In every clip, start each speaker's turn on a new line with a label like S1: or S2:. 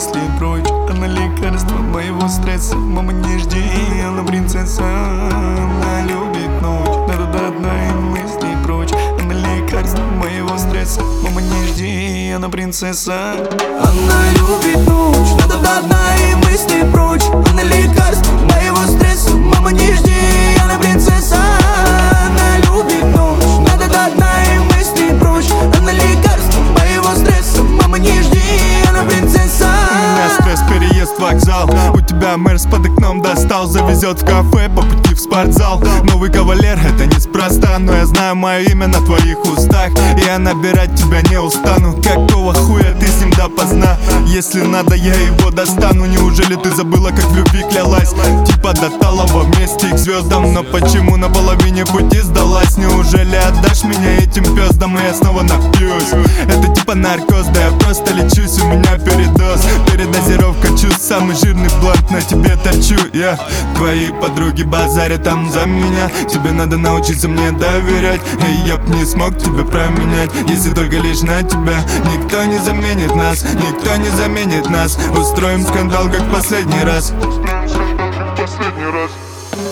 S1: мысли прочь. Она лекарство моего стресса. Мама, не жди, она принцесса. Она любит ночь, надо до дна и мысли прочь. Она лекарство моего стресса. Мама, не жди, она принцесса.
S2: Она любит ночь, надо до дна и мысли прочь. Она лекарство моего стресса. Мама, не жди, она принцесса. Она любит ночь, надо до дна и мысли прочь. Она лекарство моего стресса. Мама, не жди, она принцесса.
S1: У меня стресс, переезд, вокзал. У тебя Мерс под окном достал. Завезет в кафе, по пути в спортзал. Новый кавалер, это неспроста. Но я знаю мое имя на твоих устах. Я набирать тебя не устану. Какого хуя ты с ним допоздна? Если надо, я его достану. Неужели ты забыла, как в любви клялась? Типа до Талова вместе к звездам. Но почему на половине пути сдалась? Неужели отдашь меня этим пёздам? И я снова напьюсь. Это типа наркоз, да я просто лечусь. У меня передоз, передозировка чувств. Самый жирный блант на тебе торчу я. Твои подруги базарят там за меня. Тебе надо научиться мне доверять. И я б не смог тебя променять, если только лишь на тебя. Никто не заменит нас, никто не заменит нас. Устроим скандал, как последний раз.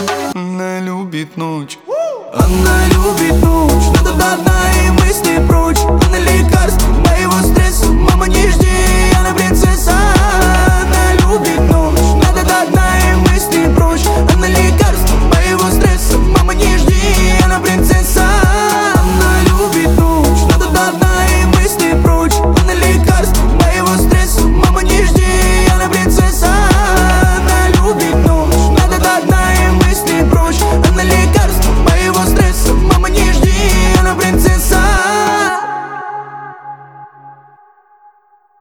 S1: Она любит ночь.
S2: Она любит ночь, надо до дна и мысли прочь.